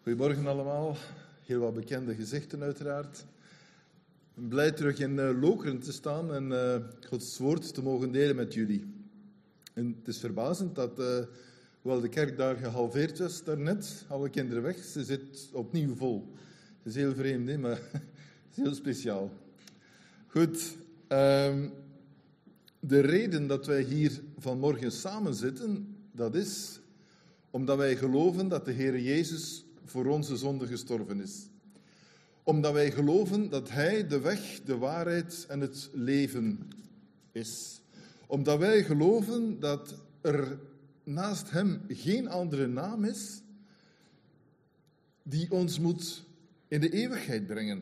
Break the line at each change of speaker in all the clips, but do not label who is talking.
Goedemorgen allemaal. Heel wat bekende gezichten uiteraard. Ik ben blij terug in Lokeren te staan en Gods woord te mogen delen met jullie. En het is verbazend dat, hoewel de kerk daar gehalveerd was daarnet, alle kinderen weg, ze zit opnieuw vol. Het is heel vreemd, hè? Maar het is heel speciaal. Goed, de reden dat wij hier vanmorgen samen zitten, dat is omdat wij geloven dat de Heer Jezus voor onze zonde gestorven is. Omdat wij geloven dat Hij de weg, de waarheid en het leven is. Omdat wij geloven dat er naast Hem geen andere naam is die ons moet in de eeuwigheid brengen.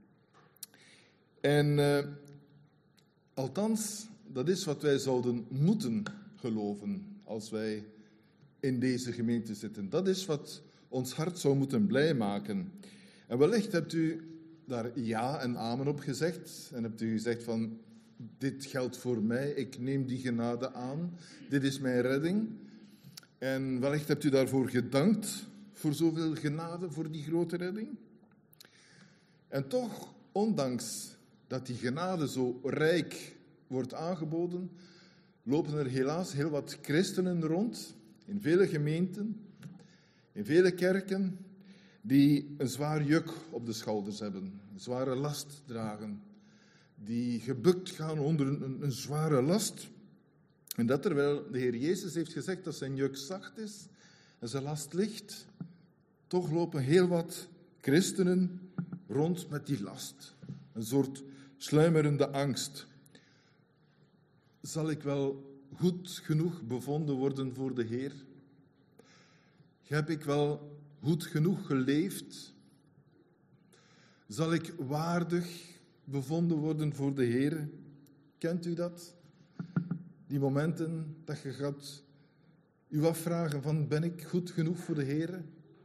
En althans, dat is wat wij zouden moeten geloven als wij in deze gemeente zitten. Dat is wat ons hart zou moeten blij maken. En wellicht hebt u daar ja en amen op gezegd. En hebt u gezegd van, dit geldt voor mij, ik neem die genade aan. Dit is mijn redding. En wellicht hebt u daarvoor gedankt, voor zoveel genade, voor die grote redding. En toch, ondanks dat die genade zo rijk wordt aangeboden, lopen er helaas heel wat christenen rond, in vele gemeenten, in vele kerken, die een zwaar juk op de schouders hebben, een zware last dragen, die gebukt gaan onder een zware last. En dat terwijl de Heer Jezus heeft gezegd dat zijn juk zacht is en zijn last licht, toch lopen heel wat christenen rond met die last. Een soort sluimerende angst. Zal ik wel goed genoeg bevonden worden voor de Heer? Heb ik wel goed genoeg geleefd? Zal ik waardig bevonden worden voor de Heer? Kent u dat? Die momenten dat je gaat u afvragen van, ben ik goed genoeg voor de Heer?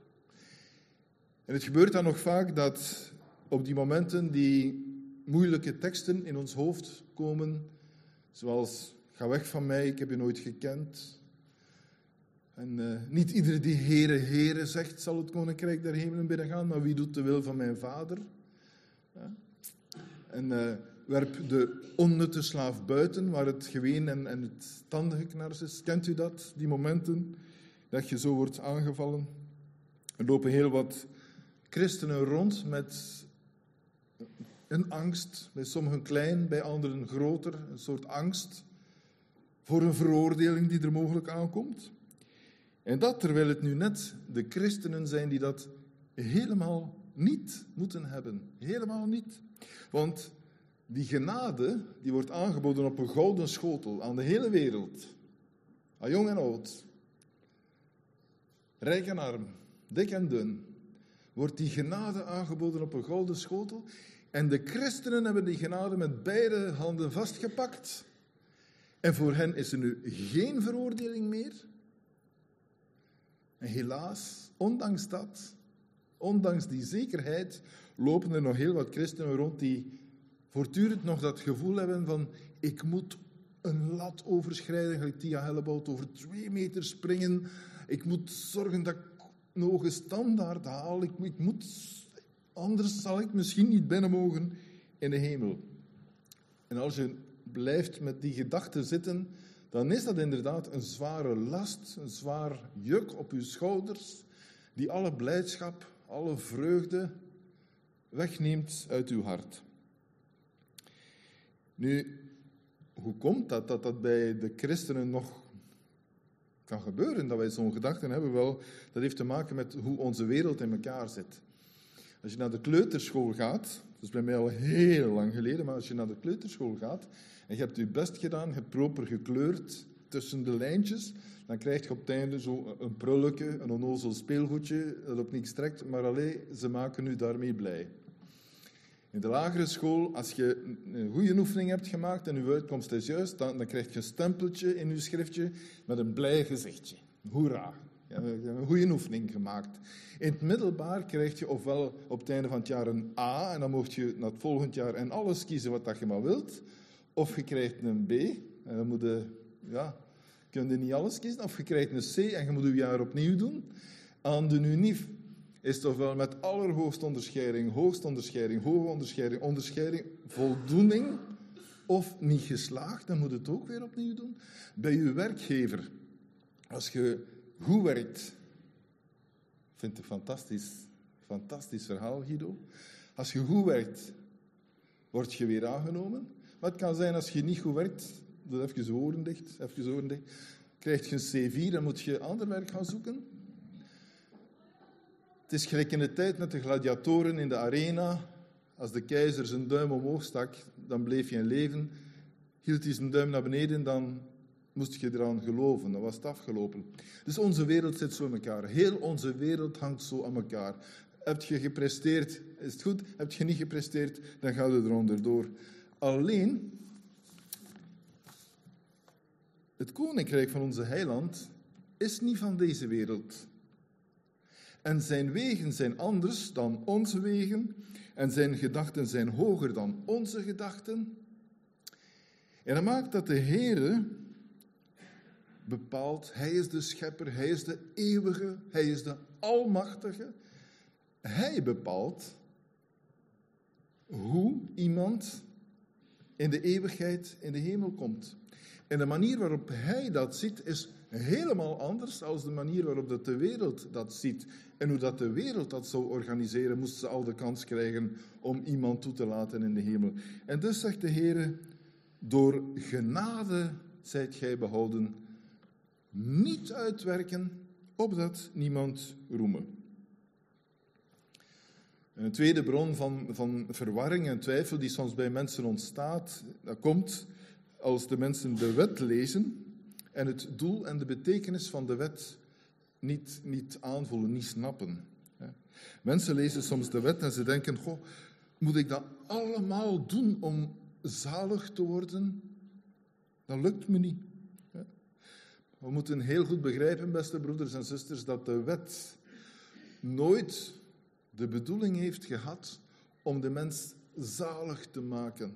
En het gebeurt dan nog vaak dat op die momenten die moeilijke teksten in ons hoofd komen, zoals, ga weg van mij, ik heb je nooit gekend. En niet iedereen die Heere, Heere zegt, zal het koninkrijk der hemelen binnengaan, maar wie doet de wil van mijn vader? Ja. En werp de onnutte slaaf buiten, waar het geween en het tandengeknars is. Kent u dat, die momenten dat je zo wordt aangevallen? Er lopen heel wat christenen rond met een angst, bij sommigen klein, bij anderen groter, een soort angst voor een veroordeling die er mogelijk aankomt. En dat terwijl het nu net de christenen zijn die dat helemaal niet moeten hebben. Helemaal niet. Want die genade die wordt aangeboden op een gouden schotel aan de hele wereld. Aan jong en oud. Rijk en arm. Dik en dun. Wordt die genade aangeboden op een gouden schotel. En de christenen hebben die genade met beide handen vastgepakt. En voor hen is er nu geen veroordeling meer. En helaas, ondanks dat, ondanks die zekerheid, lopen er nog heel wat christenen rond die voortdurend nog dat gevoel hebben van, ik moet een lat overschrijden, gelijk Tia Hellebout over 2 meter springen. Ik moet zorgen dat ik een hoge standaard haal. Anders zal ik misschien niet binnen mogen in de hemel. En als je blijft met die gedachten zitten, dan is dat inderdaad een zware last, een zwaar juk op uw schouders, die alle blijdschap, alle vreugde wegneemt uit uw hart. Nu, hoe komt dat bij de christenen nog kan gebeuren, dat wij zo'n gedachten hebben? Wel, dat heeft te maken met hoe onze wereld in elkaar zit. Als je naar de kleuterschool gaat, dat is bij mij al heel lang geleden, maar als je naar de kleuterschool gaat en je hebt je best gedaan, je hebt proper gekleurd tussen de lijntjes, dan krijg je op het einde zo een prulletje, een onnozel speelgoedje dat op niks trekt, maar alleen, ze maken u daarmee blij. In de lagere school, als je een goede oefening hebt gemaakt en uw uitkomst is juist, dan krijg je een stempeltje in uw schriftje met een blij gezichtje. Hoera! Je hebt een goede oefening gemaakt. In het middelbaar krijg je ofwel op het einde van het jaar een A, en dan mocht je naar het volgend jaar en alles kiezen wat je maar wilt, of je krijgt een B, en dan moet je, kun je niet alles kiezen, of je krijgt een C en je moet je jaar opnieuw doen. Aan de UNIF is toch wel met allerhoogste onderscheiding, hoogste onderscheiding, hoge onderscheiding, onderscheiding, voldoening of niet geslaagd, dan moet het ook weer opnieuw doen. Bij uw werkgever, als je goed werkt, ik vind het een fantastisch verhaal, Guido. Als je goed werkt, word je weer aangenomen. Maar het kan zijn als je niet goed werkt, doe even je oren dicht, krijg je een C4, dan moet je ander werk gaan zoeken. Het is gelijk in de tijd met de gladiatoren in de arena. Als de keizer zijn duim omhoog stak, dan bleef je in leven. Hield hij zijn duim naar beneden, dan moest je eraan geloven. Dan was het afgelopen. Dus onze wereld zit zo in elkaar. Heel onze wereld hangt zo aan elkaar. Heb je gepresteerd, is het goed. Heb je niet gepresteerd, dan ga je eronder door. Alleen, het koninkrijk van onze heiland is niet van deze wereld. En zijn wegen zijn anders dan onze wegen. En zijn gedachten zijn hoger dan onze gedachten. En dat maakt dat de Heere bepaalt, hij is de schepper, hij is de eeuwige, hij is de almachtige. Hij bepaalt hoe iemand in de eeuwigheid in de hemel komt. En de manier waarop hij dat ziet is helemaal anders dan de manier waarop dat de wereld dat ziet. En hoe dat de wereld dat zou organiseren, moest ze al de kans krijgen om iemand toe te laten in de hemel. En dus zegt de Heere, door genade zijt gij behouden, niet uitwerken, opdat niemand roemen. Een tweede bron van verwarring en twijfel die soms bij mensen ontstaat, dat komt als de mensen de wet lezen en het doel en de betekenis van de wet niet aanvoelen, niet snappen. Mensen lezen soms de wet en ze denken, goh, moet ik dat allemaal doen om zalig te worden? Dat lukt me niet. We moeten heel goed begrijpen, beste broeders en zusters, dat de wet nooit de bedoeling heeft gehad om de mens zalig te maken.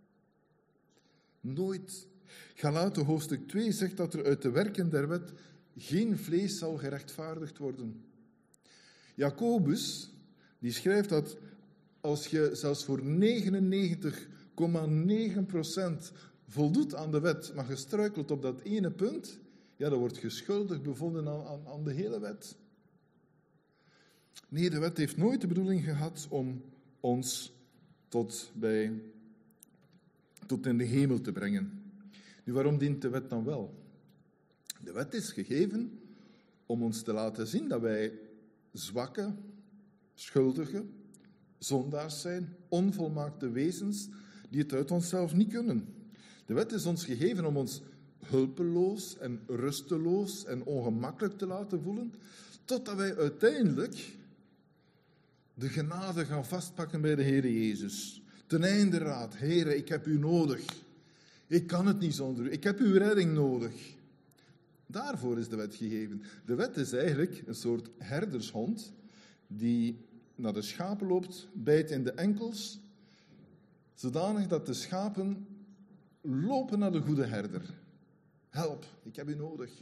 Nooit. Galaten hoofdstuk 2 zegt dat er uit de werken der wet geen vlees zal gerechtvaardigd worden. Jacobus, die schrijft dat als je zelfs voor 99,9% voldoet aan de wet, maar je struikelt op dat ene punt, ja, dan word je schuldig bevonden aan de hele wet. Nee, de wet heeft nooit de bedoeling gehad om ons tot in de hemel te brengen. Nu, waarom dient de wet dan wel? De wet is gegeven om ons te laten zien dat wij zwakke, schuldige, zondaars zijn, onvolmaakte wezens die het uit onszelf niet kunnen. De wet is ons gegeven om ons hulpeloos en rusteloos en ongemakkelijk te laten voelen, totdat wij uiteindelijk de genade gaan vastpakken bij de Heere Jezus. Ten einde raad, Heere, ik heb u nodig. Ik kan het niet zonder u. Ik heb uw redding nodig. Daarvoor is de wet gegeven. De wet is eigenlijk een soort herdershond die naar de schapen loopt, bijt in de enkels, zodanig dat de schapen lopen naar de goede herder. Help, ik heb u nodig.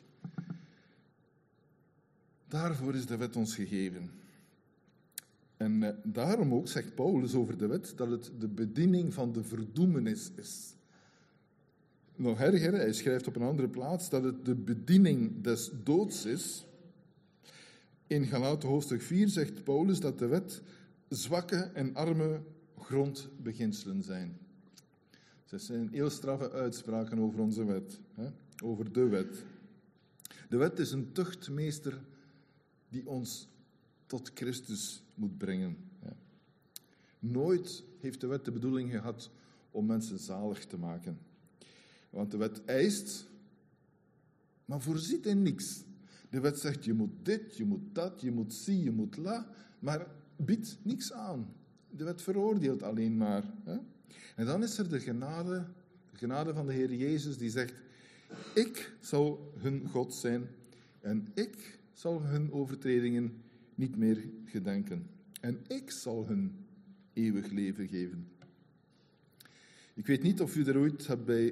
Daarvoor is de wet ons gegeven. En daarom ook zegt Paulus over de wet dat het de bediening van de verdoemenis is. Nog erger, hij schrijft op een andere plaats dat het de bediening des doods is. In Galaten hoofdstuk 4 zegt Paulus dat de wet zwakke en arme grondbeginselen zijn. Dat zijn heel straffe uitspraken over onze wet, over de wet. De wet is een tuchtmeester die ons tot Christus moet brengen. Nooit heeft de wet de bedoeling gehad om mensen zalig te maken. Want de wet eist, maar voorziet in niks. De wet zegt, je moet dit, je moet dat, je moet zie, je moet la, maar biedt niks aan. De wet veroordeelt alleen maar. En dan is er de genade van de Heer Jezus die zegt, ik zal hun God zijn en ik zal hun overtredingen niet meer gedenken. En ik zal hun eeuwig leven geven. Ik weet niet of u er ooit hebt bij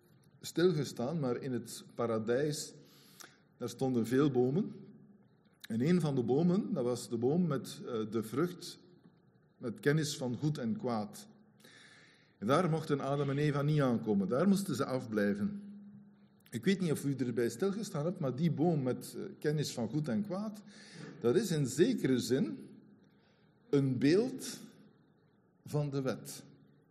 stilgestaan, maar in het paradijs, daar stonden veel bomen. En een van de bomen, dat was de boom met de vrucht, met kennis van goed en kwaad. En daar mochten Adam en Eva niet aankomen, daar moesten ze afblijven. Ik weet niet of u erbij stilgestaan hebt, maar die boom met kennis van goed en kwaad, dat is in zekere zin een beeld van de wet.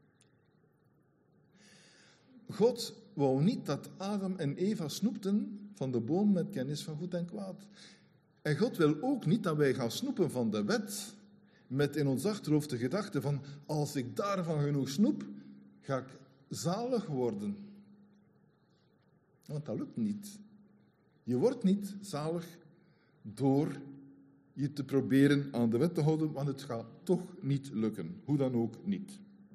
God wou niet dat Adam en Eva snoepten van de boom met kennis van goed en kwaad. En God wil ook niet dat wij gaan snoepen van de wet, met in ons achterhoofd de gedachte van, als ik daarvan genoeg snoep, ga ik zalig worden. Want dat lukt niet. Je wordt niet zalig door je te proberen aan de wet te houden, want het gaat toch niet lukken. Hoe dan ook niet.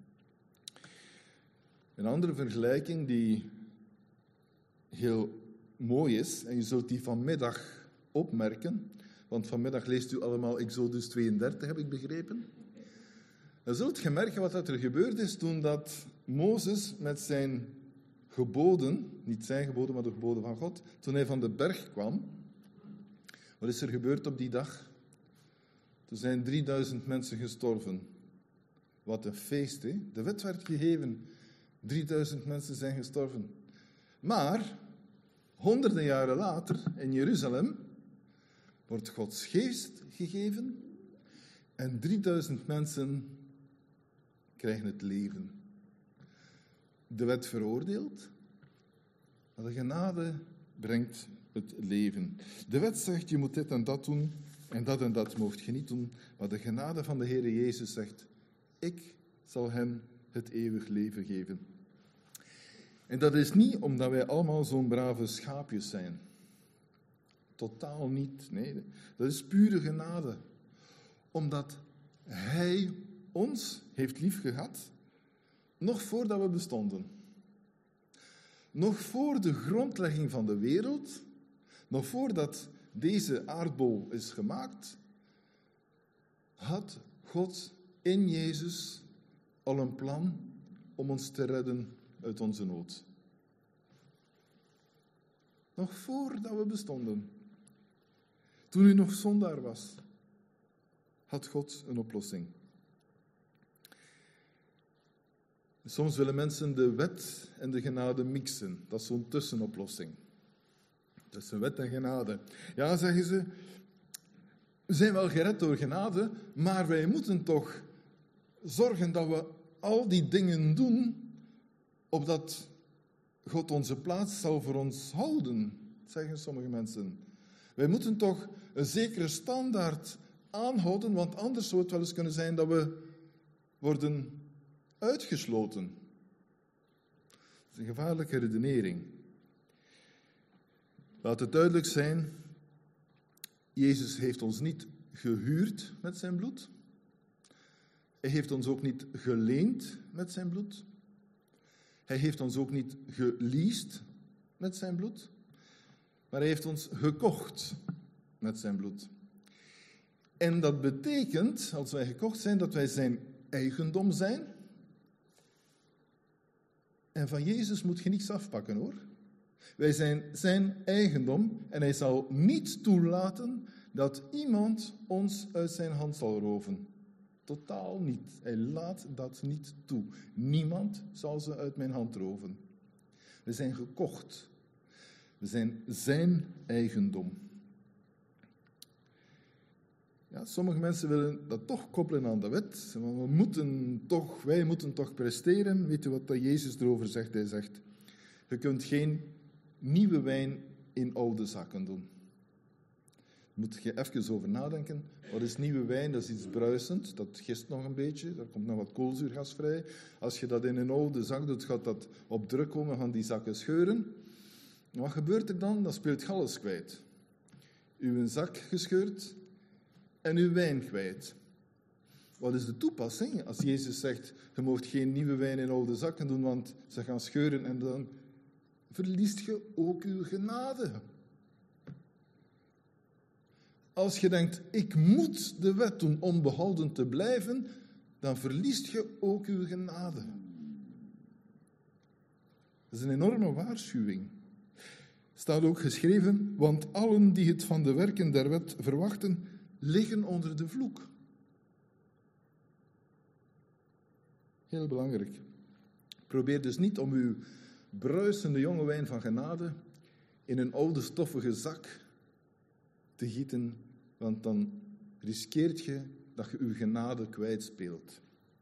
Een andere vergelijking die heel mooi is, en je zult die vanmiddag opmerken, want vanmiddag leest u allemaal Exodus 32, heb ik begrepen. Dan zult je merken wat er gebeurd is toen dat Mozes met zijn geboden, niet zijn geboden, maar de geboden van God, toen hij van de berg kwam. Wat is er gebeurd op die dag? Toen zijn 3000 mensen gestorven. Wat een feest, hè? De wet werd gegeven. 3000 mensen zijn gestorven. Maar, honderden jaren later, in Jeruzalem, wordt Gods geest gegeven en 3000 mensen krijgen het leven. De wet veroordeelt, maar de genade brengt het leven. De wet zegt, je moet dit en dat doen, en dat moogt je niet doen. Maar de genade van de Heere Jezus zegt, ik zal hen het eeuwig leven geven. En dat is niet omdat wij allemaal zo'n brave schaapjes zijn. Totaal niet, nee. Dat is pure genade. Omdat Hij ons heeft liefgehad, nog voordat we bestonden. Nog voor de grondlegging van de wereld, nog voordat deze aardbol is gemaakt, had God in Jezus al een plan om ons te redden uit onze nood. Nog voordat we bestonden. Toen u nog zondaar was, had God een oplossing. Soms willen mensen de wet en de genade mixen. Dat is zo'n tussenoplossing. Tussen wet en genade. Ja, zeggen ze, we zijn wel gered door genade, maar wij moeten toch zorgen dat we al die dingen doen, opdat God onze plaats zal voor ons houden, zeggen sommige mensen. Wij moeten toch een zekere standaard aanhouden, want anders zou het wel eens kunnen zijn dat we worden uitgesloten. Dat is een gevaarlijke redenering. Laat het duidelijk zijn, Jezus heeft ons niet gehuurd met zijn bloed. Hij heeft ons ook niet geleend met zijn bloed. Hij heeft ons ook niet geleased met zijn bloed. Maar hij heeft ons gekocht met zijn bloed. En dat betekent, als wij gekocht zijn, dat wij zijn eigendom zijn. En van Jezus moet je niets afpakken, hoor. Wij zijn zijn eigendom en hij zal niet toelaten dat iemand ons uit zijn hand zal roven. Totaal niet. Hij laat dat niet toe. Niemand zal ze uit mijn hand roven. We zijn gekocht. We zijn zijn eigendom. Ja, sommige mensen willen dat toch koppelen aan de wet. Wij moeten toch presteren. Weet je wat Jezus erover zegt? Hij zegt, je kunt geen nieuwe wijn in oude zakken doen. Daar moet je even over nadenken. Wat is nieuwe wijn? Dat is iets bruisend. Dat gist nog een beetje. Daar komt nog wat koolzuurgas vrij. Als je dat in een oude zak doet, gaat dat op druk komen, gaan die zakken scheuren. En wat gebeurt er dan? Dan speelt je alles kwijt. Uw zak gescheurd en uw wijn kwijt. Wat is de toepassing? Als Jezus zegt, je moogt geen nieuwe wijn in oude zakken doen, want ze gaan scheuren en dan verliest je ook uw genade. Als je denkt, ik moet de wet doen om behouden te blijven, dan verliest je ook uw genade. Dat is een enorme waarschuwing. Staat ook geschreven, want allen die het van de werken der wet verwachten, liggen onder de vloek. Heel belangrijk. Probeer dus niet om uw bruisende jonge wijn van genade in een oude stoffige zak te gieten, want dan riskeert je dat je uw genade kwijtspeelt.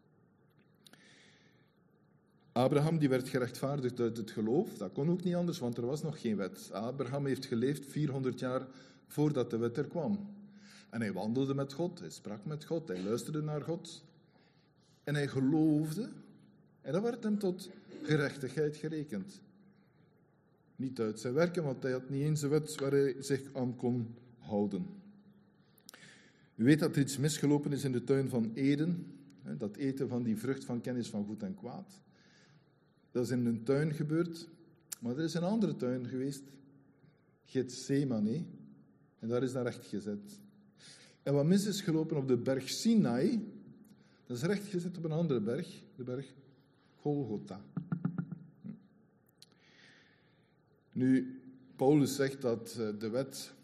Abraham die werd gerechtvaardigd uit het geloof. Dat kon ook niet anders, want er was nog geen wet. Abraham heeft geleefd 400 jaar voordat de wet er kwam. En hij wandelde met God, hij sprak met God, hij luisterde naar God. En hij geloofde. En dat werd hem tot gerechtigheid gerekend. Niet uit zijn werken, want hij had niet eens een wet waar hij zich aan kon houden. U weet dat er iets misgelopen is in de tuin van Eden. Dat eten van die vrucht van kennis van goed en kwaad. Dat is in een tuin gebeurd. Maar er is een andere tuin geweest. Gethsemane. En daar is dat rechtgezet. En wat mis is gelopen op de berg Sinai, dat is rechtgezet op een andere berg. De berg Golgotha. Nu, Paulus zegt dat de wet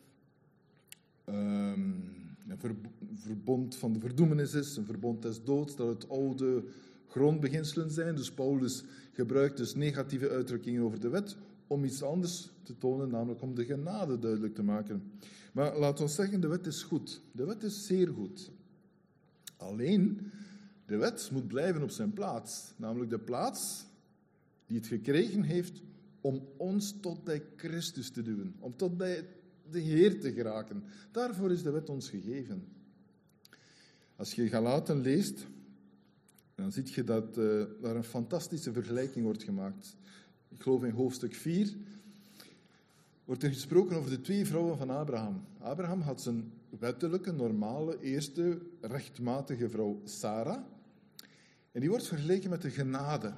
een verbond van de verdoemenis is, een verbond des doods, dat het oude grondbeginselen zijn. Dus Paulus gebruikt dus negatieve uitdrukkingen over de wet om iets anders te tonen, namelijk om de genade duidelijk te maken. Maar laten we zeggen, de wet is goed. De wet is zeer goed. Alleen, de wet moet blijven op zijn plaats. Namelijk de plaats die het gekregen heeft om ons tot bij Christus te duwen. Om tot bij de Heer te geraken. Daarvoor is de wet ons gegeven. Als je Galaten leest, dan zie je dat daar een fantastische vergelijking wordt gemaakt. Ik geloof in hoofdstuk 4 wordt er gesproken over de 2 vrouwen van Abraham. Abraham had zijn wettelijke, normale, eerste rechtmatige vrouw Sarah. En die wordt vergeleken met de genade.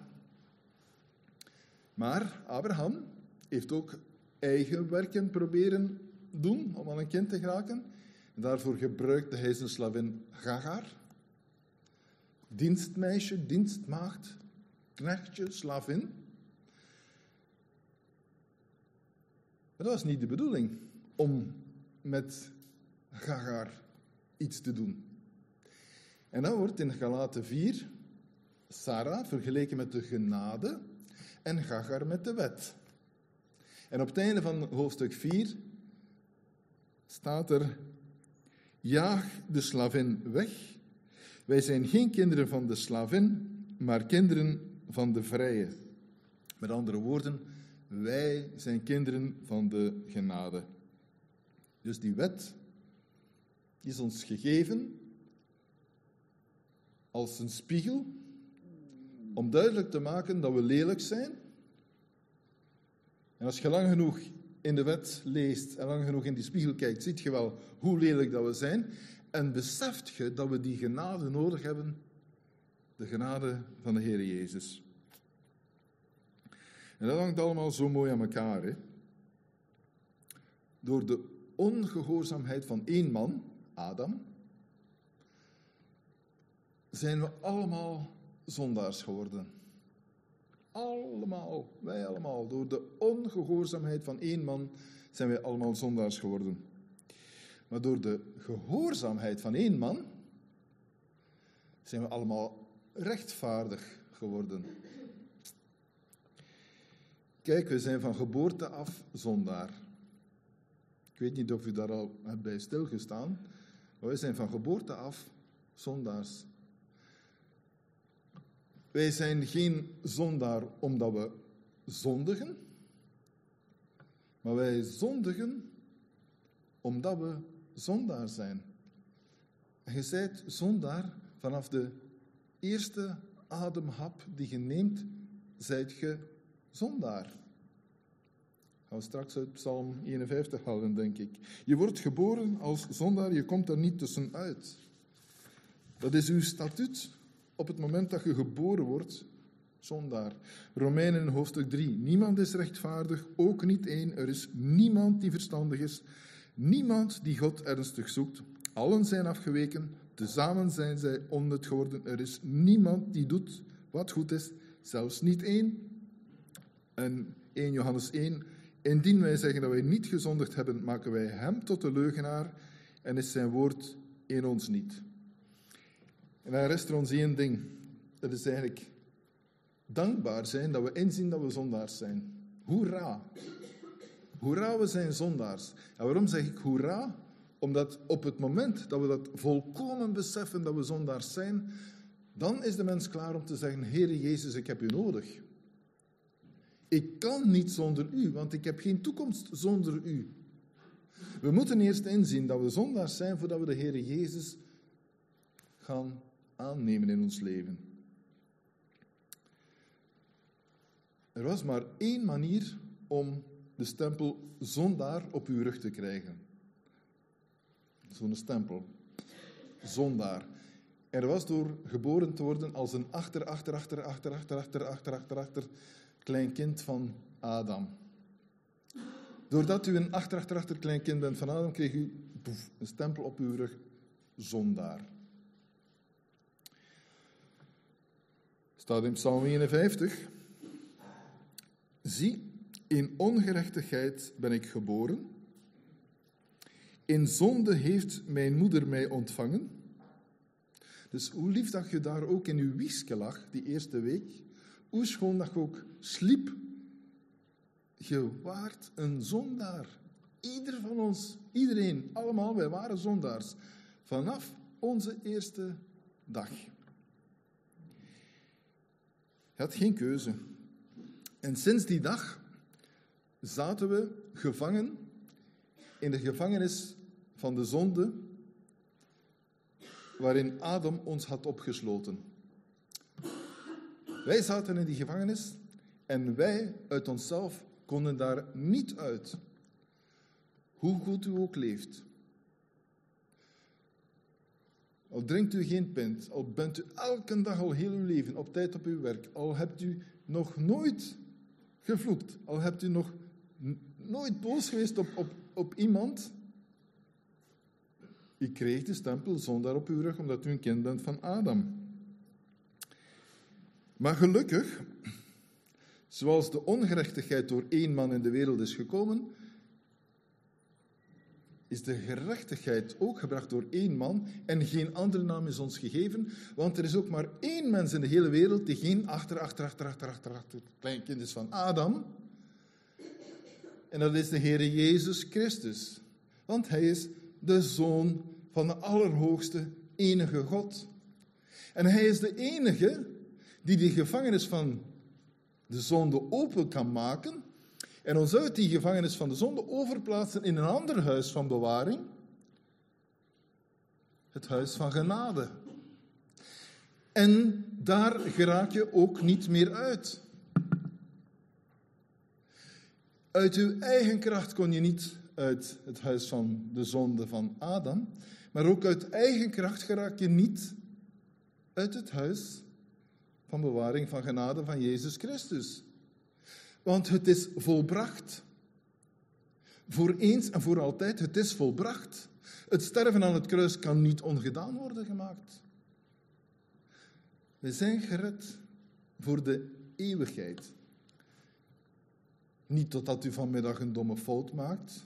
Maar Abraham heeft ook eigen werken proberen doen om aan een kind te geraken. En daarvoor gebruikte hij zijn slavin Hagar. Dienstmeisje, dienstmaagd, knechtje, slavin. Maar dat was niet de bedoeling, om met Hagar iets te doen. En dan wordt in Galaten 4 Sarah vergeleken met de genade en Hagar met de wet. En op het einde van hoofdstuk 4 staat er: jaag de slavin weg. Wij zijn geen kinderen van de slavin, maar kinderen van de vrije. Met andere woorden, wij zijn kinderen van de genade. Dus die wet is ons gegeven als een spiegel om duidelijk te maken dat we lelijk zijn. En als je lang genoeg in de wet leest en lang genoeg in die spiegel kijkt, ziet je wel hoe lelijk dat we zijn. En beseft je dat we die genade nodig hebben, de genade van de Heer Jezus. En dat hangt allemaal zo mooi aan elkaar. Hè? Door de ongehoorzaamheid van 1 man, Adam, zijn we allemaal zondaars geworden. Allemaal, wij allemaal. Door de ongehoorzaamheid van 1 man zijn wij allemaal zondaars geworden. Maar door de gehoorzaamheid van 1 man zijn we allemaal rechtvaardig geworden. Kijk, we zijn van geboorte af zondaar. Ik weet niet of u daar al hebt bij stilgestaan, maar wij zijn van geboorte af zondaars. Wij zijn geen zondaar omdat we zondigen, maar wij zondigen omdat we zondaar zijn. En je bent zondaar vanaf de eerste ademhap die je neemt, zijt je zondaar. Gaan we straks uit Psalm 51 halen, denk ik. Je wordt geboren als zondaar, je komt er niet tussenuit. Dat is uw statuut op het moment dat je geboren wordt, zondaar. Romeinen hoofdstuk 3. Niemand is rechtvaardig, ook niet één. Er is niemand die verstandig is. Niemand die God ernstig zoekt. Allen zijn afgeweken, tezamen zijn zij onnut geworden. Er is niemand die doet wat goed is, zelfs niet één. En 1 Johannes 1, Indien wij zeggen dat wij niet gezondigd hebben, maken wij hem tot de leugenaar en is zijn woord in ons niet. En dan rest er ons één ding. Dat is eigenlijk dankbaar zijn dat we inzien dat we zondaars zijn. Hoera! Hoera, we zijn zondaars. En waarom zeg ik hoera? Omdat op het moment dat we dat volkomen beseffen dat we zondaars zijn, dan is de mens klaar om te zeggen, Heere Jezus, ik heb u nodig. Ik kan niet zonder u, want ik heb geen toekomst zonder u. We moeten eerst inzien dat we zondaars zijn voordat we de Heere Jezus gaan aannemen in ons leven. Er was maar één manier om de stempel zondaar op uw rug te krijgen. Zo'n stempel. Zondaar. Er was door geboren te worden als een achter kleinkind van Adam. Doordat u een achter kleinkind bent van Adam, kreeg u een stempel op uw rug. Zondaar. Staat in Psalm 51. Zie, in ongerechtigheid ben ik geboren. In zonde heeft mijn moeder mij ontvangen. Dus hoe lief dat je daar ook in uw wiegje lag, die eerste week. Hoe schoon dat je ook sliep. Je waart een zondaar. Ieder van ons, iedereen, allemaal, wij waren zondaars. Vanaf onze eerste dag. Je had geen keuze. En sinds die dag zaten we gevangen in de gevangenis van de zonde waarin Adam ons had opgesloten. Wij zaten in die gevangenis en wij uit onszelf konden daar niet uit. Hoe goed u ook leeft. Al drinkt u geen pint, al bent u elke dag al heel uw leven op tijd op uw werk, al hebt u nog nooit gevloekt, al hebt u nog nooit boos geweest op iemand, u kreeg de stempel zondaar op uw rug omdat u een kind bent van Adam. Maar gelukkig, zoals de ongerechtigheid door één man in de wereld is gekomen, is de gerechtigheid ook gebracht door één man en geen andere naam is ons gegeven, want er is ook maar één mens in de hele wereld die geen kleinkind is van Adam. En dat is de Heere Jezus Christus. Want hij is de Zoon van de Allerhoogste, enige God. En hij is de enige die de gevangenis van de zonde open kan maken en ons uit die gevangenis van de zonde overplaatsen in een ander huis van bewaring. Het huis van genade. En daar geraak je ook niet meer uit. Uit uw eigen kracht kon je niet uit het huis van de zonde van Adam, maar ook uit eigen kracht geraak je niet uit het huis van bewaring van genade van Jezus Christus. Want het is volbracht. Voor eens en voor altijd, het is volbracht. Het sterven aan het kruis kan niet ongedaan worden gemaakt. We zijn gered voor de eeuwigheid. Niet totdat u vanmiddag een domme fout maakt.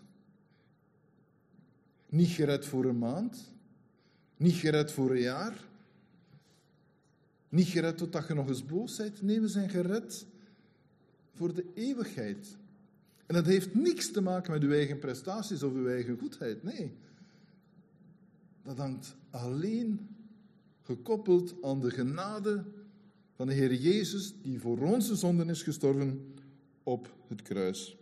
Niet gered voor een maand. Niet gered voor een jaar. Niet gered totdat je nog eens boos bent. Nee, we zijn gered voor de eeuwigheid. En dat heeft niks te maken met uw eigen prestaties of uw eigen goedheid. Nee. Dat hangt alleen gekoppeld aan de genade van de Heer Jezus, die voor onze zonden is gestorven op het kruis.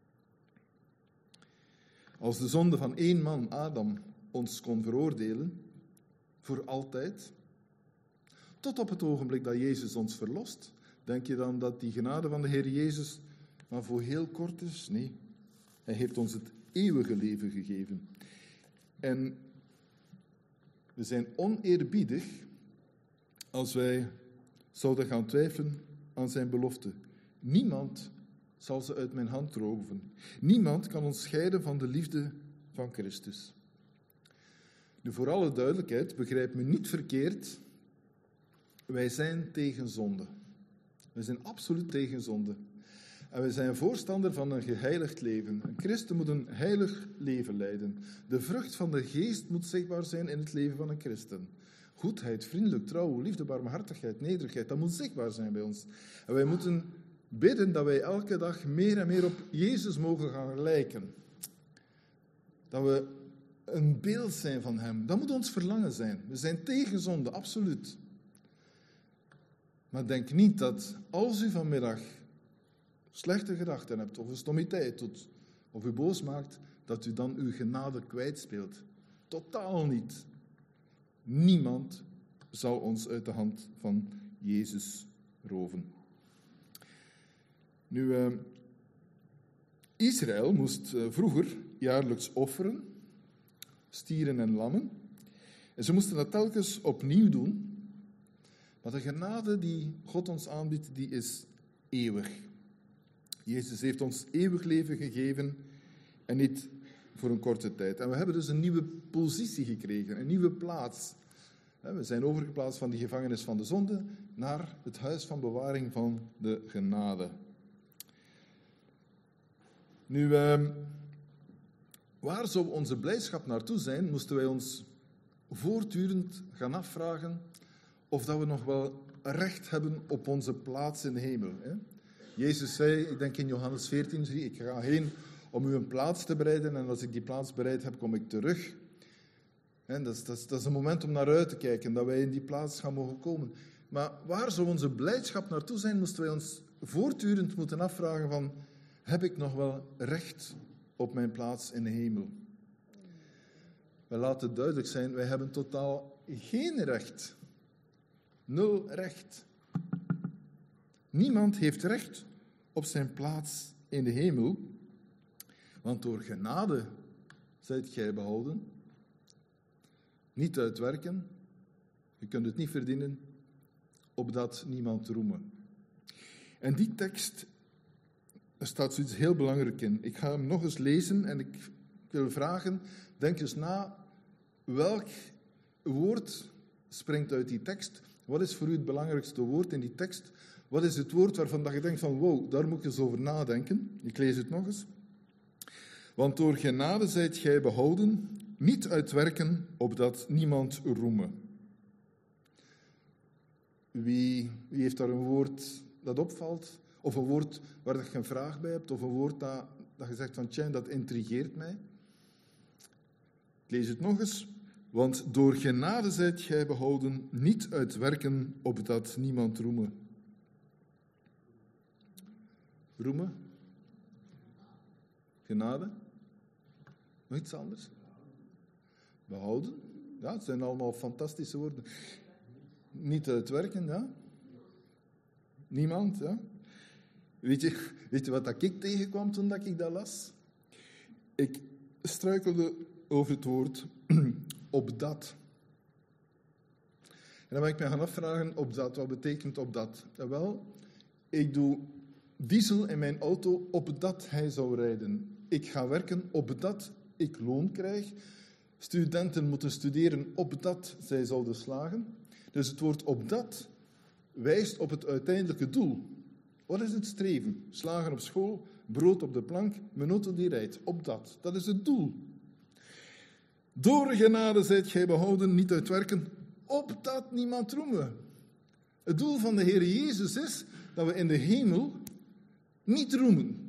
Als de zonde van één man, Adam, ons kon veroordelen, voor altijd, tot op het ogenblik dat Jezus ons verlost, denk je dan dat die genade van de Heer Jezus maar voor heel kort is? Nee, hij heeft ons het eeuwige leven gegeven. En we zijn oneerbiedig als wij zouden gaan twijfelen aan zijn belofte. Niemand zal ze uit mijn hand roven. Niemand kan ons scheiden van de liefde van Christus. Nu, voor alle duidelijkheid, begrijp me niet verkeerd, wij zijn tegen zonde. We zijn absoluut tegen zonde. En we zijn voorstander van een geheiligd leven. Een christen moet een heilig leven leiden. De vrucht van de geest moet zichtbaar zijn in het leven van een christen. Goedheid, vriendelijk, trouw, liefde, barmhartigheid, nederigheid, dat moet zichtbaar zijn bij ons. En wij moeten bidden dat wij elke dag meer en meer op Jezus mogen gaan lijken. Dat we een beeld zijn van hem. Dat moet ons verlangen zijn. We zijn tegen zonde, absoluut. Maar denk niet dat als u vanmiddag slechte gedachten hebt, of een stommiteit doet, of u boos maakt, dat u dan uw genade kwijtspeelt. Totaal niet. Niemand zal ons uit de hand van Jezus roven. Nu, Israël moest vroeger jaarlijks offeren, stieren en lammen. En ze moesten dat telkens opnieuw doen. Maar de genade die God ons aanbiedt, die is eeuwig. Jezus heeft ons eeuwig leven gegeven en niet voor een korte tijd. En we hebben dus een nieuwe positie gekregen, een nieuwe plaats. We zijn overgeplaatst van die gevangenis van de zonde naar het huis van bewaring van de genade. Nu, waar zou onze blijdschap naartoe zijn, moesten wij ons voortdurend gaan afvragen of dat we nog wel recht hebben op onze plaats in de hemel. Jezus zei, ik denk in Johannes 14, ik ga heen om u een plaats te bereiden en als ik die plaats bereid heb, kom ik terug. Dat is een moment om naar uit te kijken, dat wij in die plaats gaan mogen komen. Maar waar zou onze blijdschap naartoe zijn, moesten wij ons voortdurend moeten afvragen van, heb ik nog wel recht op mijn plaats in de hemel? We laten het duidelijk zijn, wij hebben totaal geen recht. 0 recht. Niemand heeft recht op zijn plaats in de hemel, want door genade zijt gij behouden. Niet uit werken, je kunt het niet verdienen, opdat niemand roemen. En die tekst, er staat zoiets heel belangrijk in. Ik ga hem nog eens lezen en ik wil vragen, denk eens na, welk woord springt uit die tekst? Wat is voor u het belangrijkste woord in die tekst? Wat is het woord waarvan dat je denkt van, wow, daar moet ik eens over nadenken? Ik lees het nog eens. Want door genade zijt gij behouden, niet uit werken, opdat niemand roeme. Wie heeft daar een woord dat opvalt? Of een woord waar je een vraag bij hebt? Of een woord dat je zegt van, tja, dat intrigeert mij? Ik lees het nog eens. Want door genade zijt gij behouden, niet uit werken, opdat niemand roeme. Roemen? Genade? Nog iets anders? Behouden? Ja, het zijn allemaal fantastische woorden. Niet uitwerken, ja? Niemand, ja? Weet je wat ik tegenkwam toen ik dat las? Ik struikelde over het woord opdat. En dan ben ik me gaan afvragen, opdat, wat betekent opdat? Wel, ik doe diesel in mijn auto opdat hij zou rijden. Ik ga werken opdat ik loon krijg. Studenten moeten studeren opdat zij zouden slagen. Dus het woord opdat wijst op het uiteindelijke doel. Wat is het streven? Slagen op school, brood op de plank, mijn auto die rijdt. Opdat. Dat is het doel. Door genade zijt gij behouden, niet uit werken, opdat niemand roeme. Het doel van de Heer Jezus is dat we in de hemel niet roemen.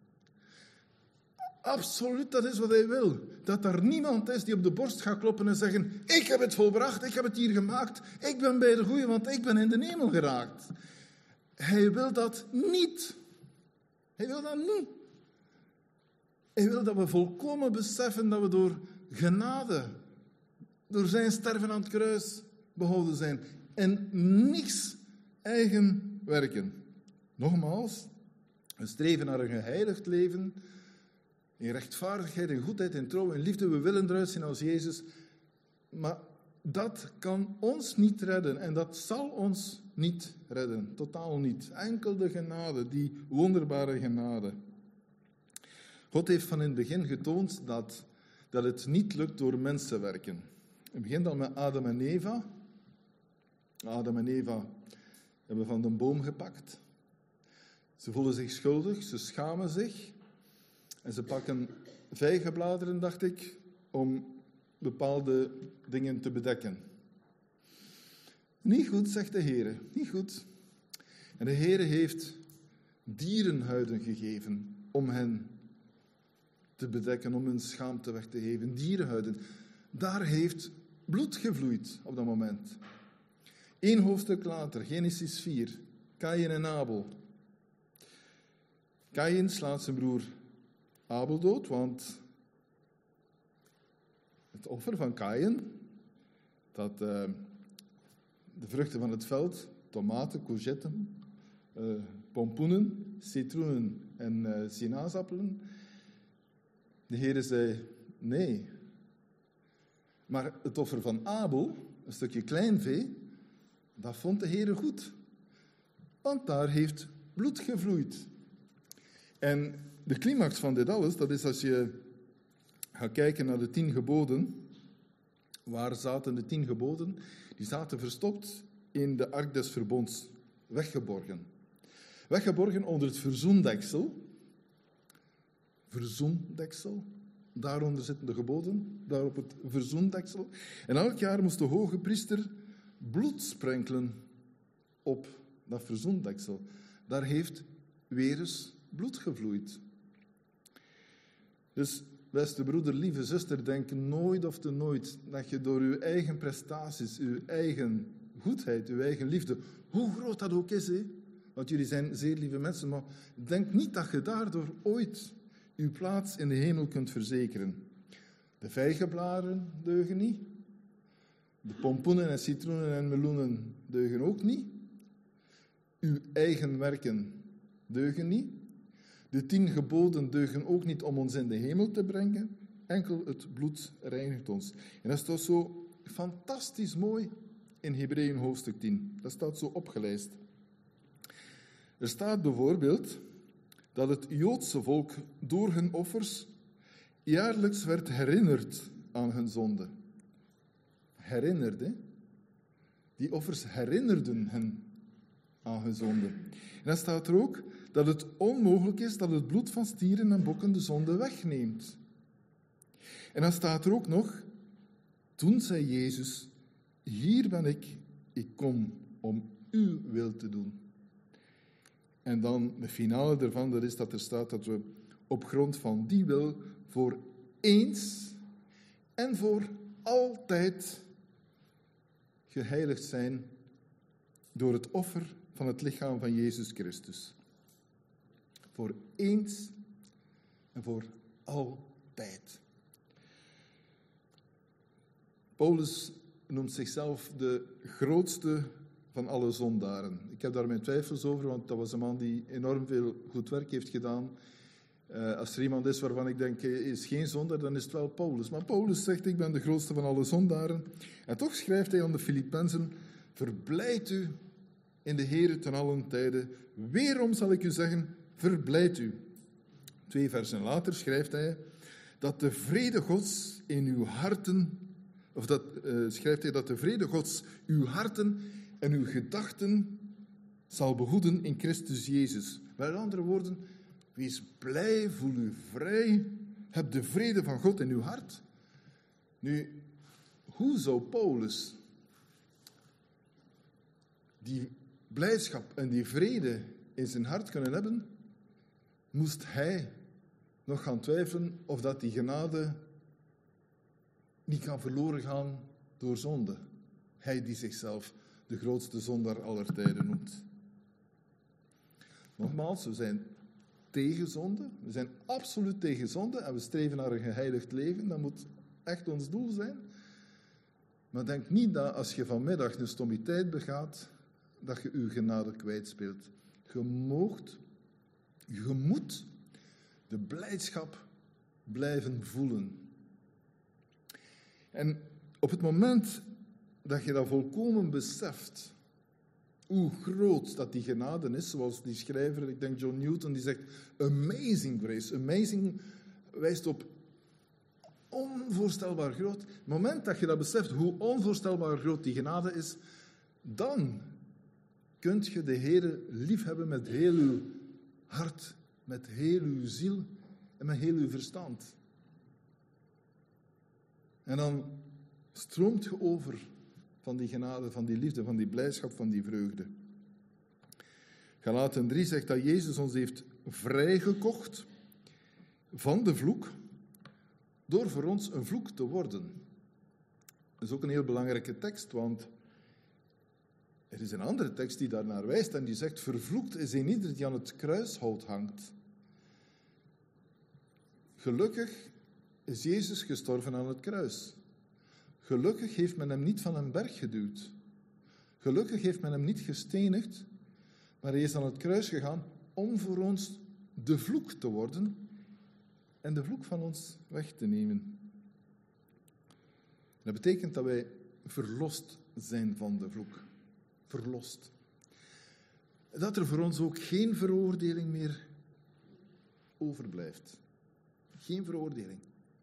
Absoluut, dat is wat hij wil. Dat er niemand is die op de borst gaat kloppen en zeggen, ik heb het volbracht, ik heb het hier gemaakt, ik ben bij de goeie, want ik ben in de hemel geraakt. Hij wil dat niet. Hij wil dat niet. Hij wil dat we volkomen beseffen dat we door genade, door zijn sterven aan het kruis, behouden zijn. En niets eigen werken. Nogmaals, we streven naar een geheiligd leven, in rechtvaardigheid, in goedheid, in trouw, in liefde. We willen eruit zien als Jezus. Maar dat kan ons niet redden en dat zal ons niet redden. Totaal niet. Enkel de genade, die wonderbare genade. God heeft van in het begin getoond dat het niet lukt door mensenwerken. Het begint al met Adam en Eva. Adam en Eva hebben van de boom gepakt. Ze voelen zich schuldig, ze schamen zich. En ze pakken vijgenbladeren, dacht ik, om bepaalde dingen te bedekken. Niet goed, zegt de Heer, niet goed. En de Heer heeft dierenhuiden gegeven om hen te bedekken, om hun schaamte weg te geven. Dierenhuiden. Daar heeft bloed gevloeid op dat moment. 1 hoofdstuk later, Genesis 4, Kaïn en Abel. Kaïn slaat zijn broer Abel dood, want het offer van Kaïn, dat de vruchten van het veld, tomaten, courgetten, pompoenen, citroenen en sinaasappelen. De Heer zei nee. Maar het offer van Abel, een stukje klein vee, dat vond de Heer goed. Want daar heeft bloed gevloeid. En de climax van dit alles, dat is als je gaat kijken naar de 10 geboden. Waar zaten de 10 geboden? Die zaten verstopt in de ark des verbonds, weggeborgen. Weggeborgen onder het verzoendeksel. Verzoendeksel. Daaronder zitten de geboden, daar op het verzoendeksel. En elk jaar moest de hoge priester bloed sprenkelen op dat verzoendeksel. Daar heeft weer eens bloed gevloeid. Dus, beste broeder, lieve zuster, denk nooit of te nooit dat je door je eigen prestaties, je eigen goedheid, je eigen liefde, hoe groot dat ook is, hè? Want jullie zijn zeer lieve mensen, maar denk niet dat je daardoor ooit uw plaats in de hemel kunt verzekeren. De vijgenbladeren deugen niet. De pompoenen en citroenen en meloenen deugen ook niet. Uw eigen werken deugen niet. De 10 geboden deugen ook niet om ons in de hemel te brengen. Enkel het bloed reinigt ons. En dat is toch zo fantastisch mooi in Hebreeën hoofdstuk 10. Dat staat zo opgelijst. Er staat bijvoorbeeld dat het Joodse volk door hun offers jaarlijks werd herinnerd aan hun zonde. Herinnerd, hè? Die offers herinnerden hen aan hun zonde. En dan staat er ook dat het onmogelijk is dat het bloed van stieren en bokken de zonde wegneemt. En dan staat er ook nog, toen zei Jezus, hier ben ik kom om uw wil te doen. En dan de finale daarvan, dat is dat er staat dat we op grond van die wil voor eens en voor altijd geheiligd zijn door het offer van het lichaam van Jezus Christus. Voor eens en voor altijd. Paulus noemt zichzelf de grootste van alle zondaren. Ik heb daar mijn twijfels over, want dat was een man die enorm veel goed werk heeft gedaan. Als er iemand is waarvan ik denk, is geen zondaar, dan is het wel Paulus. Maar Paulus zegt, ik ben de grootste van alle zondaren. En toch schrijft hij aan de Filippenzen, verblijd u in de Heere ten allen tijden. Weerom zal ik u zeggen, verblijd u. 2 versen later schrijft hij, dat de vrede Gods in uw harten, schrijft hij dat de vrede Gods uw harten en uw gedachten zal behoeden in Christus Jezus. Met andere woorden, wees blij, voel u vrij, heb de vrede van God in uw hart. Nu, hoe zou Paulus die blijdschap en die vrede in zijn hart kunnen hebben, moest hij nog gaan twijfelen of dat die genade niet kan verloren gaan door zonde. Hij die zichzelf de grootste zondaar aller tijden noemt. Nogmaals, we zijn tegen zonde. We zijn absoluut tegen zonde en we streven naar een geheiligd leven. Dat moet echt ons doel zijn. Maar denk niet dat als je vanmiddag een stommiteit begaat, dat je je genade kwijtspeelt. Je moet de blijdschap blijven voelen. En op het moment dat je dat volkomen beseft, hoe groot dat die genade is, zoals die schrijver, ik denk John Newton, die zegt, amazing grace. Amazing wijst op onvoorstelbaar groot. Op het moment dat je dat beseft, hoe onvoorstelbaar groot die genade is, dan kunt je de Heere liefhebben met heel uw hart, met heel uw ziel en met heel uw verstand. En dan stroomt je over van die genade, van die liefde, van die blijdschap, van die vreugde. Galaten 3 zegt dat Jezus ons heeft vrijgekocht van de vloek, door voor ons een vloek te worden. Dat is ook een heel belangrijke tekst, want er is een andere tekst die daarnaar wijst en die zegt: vervloekt is een ieder die aan het kruishout hangt. Gelukkig is Jezus gestorven aan het kruis. Gelukkig heeft men hem niet van een berg geduwd. Gelukkig heeft men hem niet gestenigd, maar hij is aan het kruis gegaan om voor ons de vloek te worden en de vloek van ons weg te nemen. Dat betekent dat wij verlost zijn van de vloek. Verlost. Dat er voor ons ook geen veroordeling meer overblijft. Geen veroordeling.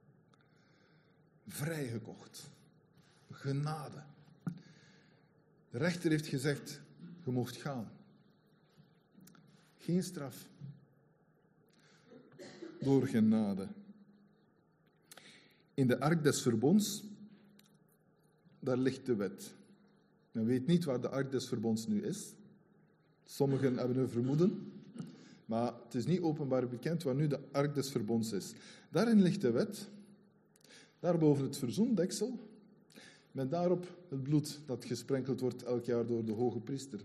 Vrijgekocht. Genade. De rechter heeft gezegd: je moogt gaan. Geen straf. Door genade. In de ark des verbonds, daar ligt de wet. Men weet niet waar de ark des verbonds nu is. Sommigen hebben een vermoeden, maar het is niet openbaar bekend waar nu de ark des verbonds is. Daarin ligt de wet, daarboven het verzoendeksel, met daarop het bloed dat gesprenkeld wordt elk jaar door de hoge priester.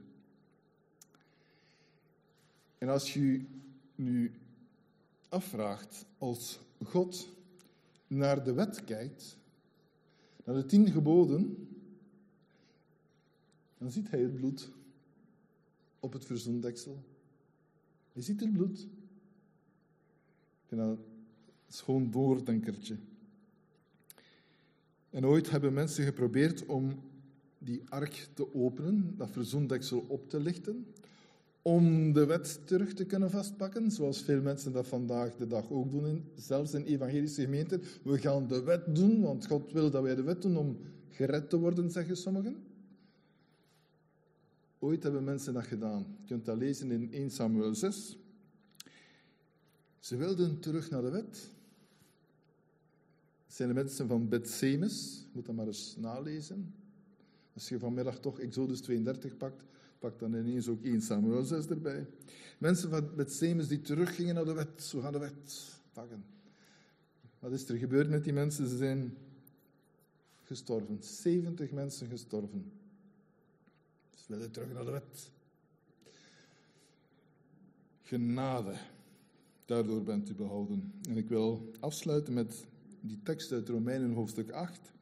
En als je nu afvraagt, als God naar de wet kijkt, naar de 10 geboden, dan ziet hij het bloed op het verzoendeksel. Hij ziet het bloed. En dat is gewoon een doordenkertje. En ooit hebben mensen geprobeerd om die ark te openen, dat verzoendeksel op te lichten, om de wet terug te kunnen vastpakken, zoals veel mensen dat vandaag de dag ook doen, zelfs in evangelische gemeenten. We gaan de wet doen, want God wil dat wij de wet doen om gered te worden, zeggen sommigen. Ooit hebben mensen dat gedaan. Je kunt dat lezen in 1 Samuel 6. Ze wilden terug naar de wet. Dat zijn de mensen van Bet-Semes. Je moet dat maar eens nalezen. Als je vanmiddag toch Exodus 32 pakt, pak dan ineens ook 1 Samuel 6 erbij. Mensen van Bet-Semes die teruggingen naar de wet. Ze gaan de wet pakken. Wat is er gebeurd met die mensen? Ze zijn gestorven. 70 mensen gestorven. Ze willen terug naar de wet. Genade. Daardoor bent u behouden. En ik wil afsluiten met die tekst uit Romeinen hoofdstuk 8.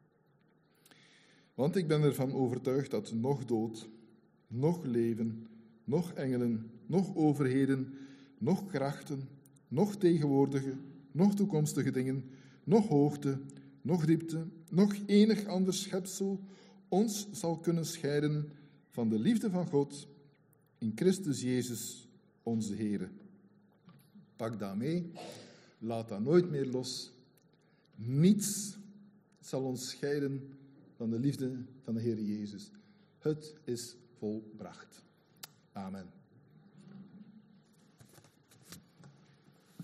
Want ik ben ervan overtuigd dat nog dood, nog leven, nog engelen, nog overheden, nog krachten, nog tegenwoordige, nog toekomstige dingen, nog hoogte, nog diepte, nog enig ander schepsel ons zal kunnen scheiden van de liefde van God in Christus Jezus, onze Heere. Pak dat mee, laat dat nooit meer los. Niets zal ons scheiden van de liefde van de Heer Jezus. Het is volbracht. Amen.